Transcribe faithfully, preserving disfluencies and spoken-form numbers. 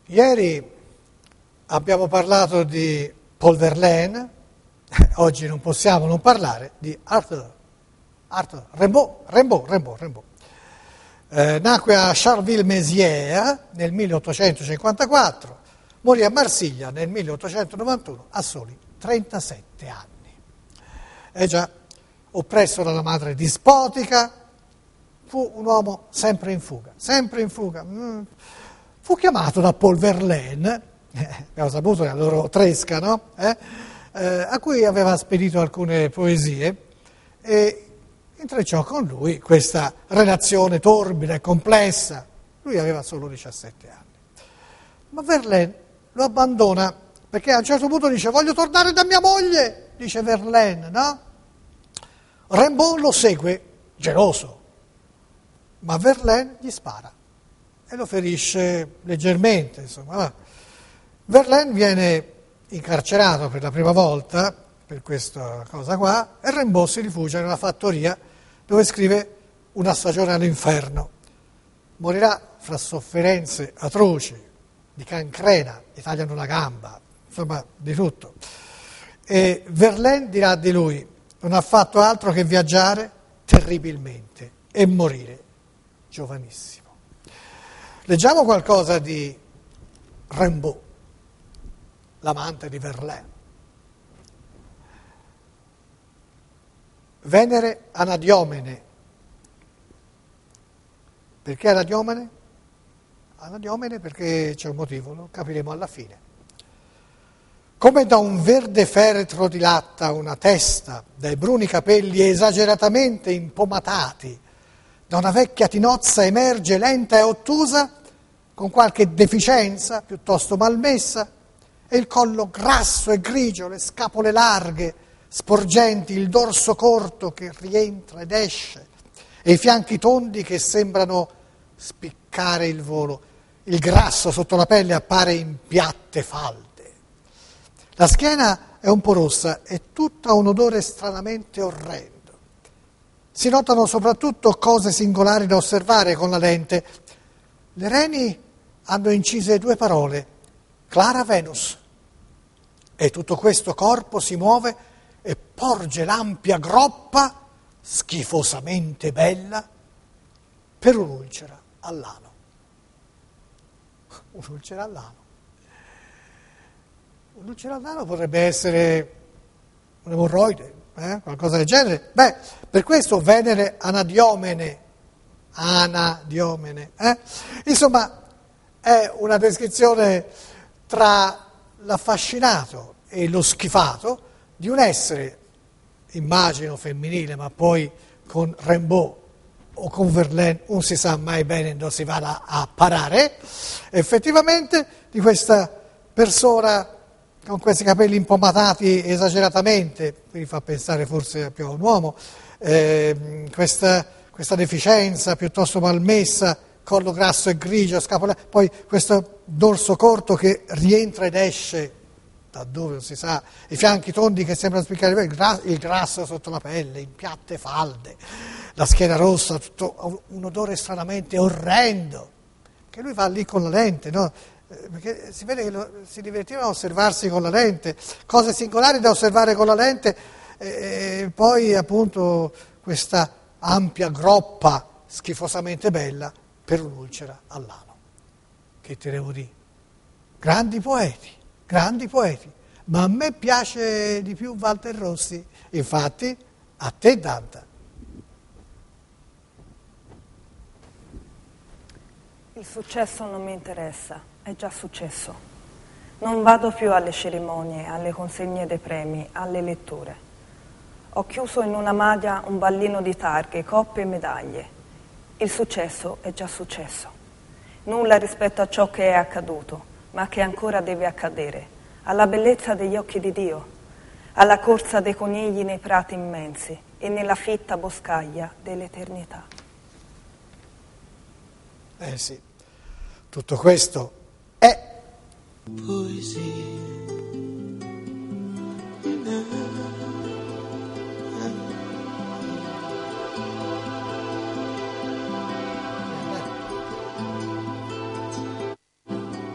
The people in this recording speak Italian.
Ieri abbiamo parlato di Paul Verlaine, oggi non possiamo non parlare di Arthur, Arthur Rimbaud, Rimbaud, Rimbaud, Rimbaud. Eh, nacque a Charleville-Mézières nel milleottocentocinquantaquattro, morì a Marsiglia nel milleottocentonovantuno a soli trentasette anni. È già oppresso dalla madre dispotica, fu un uomo sempre in fuga, sempre in fuga. Fu chiamato da Paul Verlaine, eh, abbiamo saputo la loro tresca, no? Eh, eh, a cui aveva spedito alcune poesie e intrecciò con lui questa relazione torbida e complessa. Lui aveva solo diciassette anni. Ma Verlaine lo abbandona perché a un certo punto dice: voglio tornare da mia moglie, dice Verlaine, no? Rimbaud lo segue, geloso, ma Verlaine gli spara e lo ferisce leggermente. Insomma. Verlaine viene incarcerato per la prima volta per questa cosa qua e Rimbaud si rifugia nella fattoria dove scrive Una stagione all'inferno. Morirà fra sofferenze atroci, di cancrena, gli tagliano una gamba, insomma di tutto. E Verlaine dirà di lui: non ha fatto altro che viaggiare terribilmente e morire giovanissimo. Leggiamo qualcosa di Rimbaud, l'amante di Verlaine. Venere Anadiomene. Perché Anadiomene? Anadiomene perché c'è un motivo, lo capiremo alla fine. Come da un verde feretro di latta una testa, dai bruni capelli esageratamente impomatati, da una vecchia tinozza emerge lenta e ottusa, con qualche deficienza piuttosto malmessa, e il collo grasso e grigio, le scapole larghe, sporgenti, il dorso corto che rientra ed esce, e i fianchi tondi che sembrano spiccare il volo. Il grasso sotto la pelle appare in piatte falde. La schiena è un po' rossa e tutta un odore stranamente orrendo. Si notano soprattutto cose singolari da osservare con la lente. Le reni hanno incise due parole, Clara Venus, e tutto questo corpo si muove e porge l'ampia groppa, schifosamente bella, per un'ulcera all'ano. Un'ulcera all'ano. Un'ulcera all'ano potrebbe essere un'emorroide, eh? qualcosa del genere. Beh, per questo Venere Anadiomene, Anadiomene, eh? Insomma, è una descrizione tra l'affascinato e lo schifato di un essere, immagino femminile, ma poi con Rimbaud o con Verlaine non si sa mai bene dove si vada a parare, effettivamente di questa persona con questi capelli impomatati esageratamente, mi fa pensare forse più a un uomo, eh, questa, questa deficienza piuttosto malmessa, collo grasso e grigio, scapola, poi questo dorso corto che rientra ed esce da dove non si sa, i fianchi tondi che sembrano spiccare, il, gra- il grasso sotto la pelle, in piatte falde, la schiena rossa, tutto un odore stranamente orrendo, che lui va lì con la lente, no? Perché si vede che lo, si divertiva a osservarsi con la lente, cose singolari da osservare con la lente, e poi appunto questa ampia groppa schifosamente bella per un'ulcera all'ano. Che te devo dire? Grandi poeti, grandi poeti, ma a me piace di più Walter Rossi, infatti a te Dante. Il successo non mi interessa. È già successo. Non vado più alle cerimonie, alle consegne dei premi, alle letture. Ho chiuso in una maglia un ballino di targhe, coppe e medaglie. Il successo è già successo. Nulla rispetto a ciò che è accaduto, ma che ancora deve accadere, alla bellezza degli occhi di Dio, alla corsa dei conigli nei prati immensi e nella fitta boscaglia dell'eternità. Eh sì, tutto questo è poesia.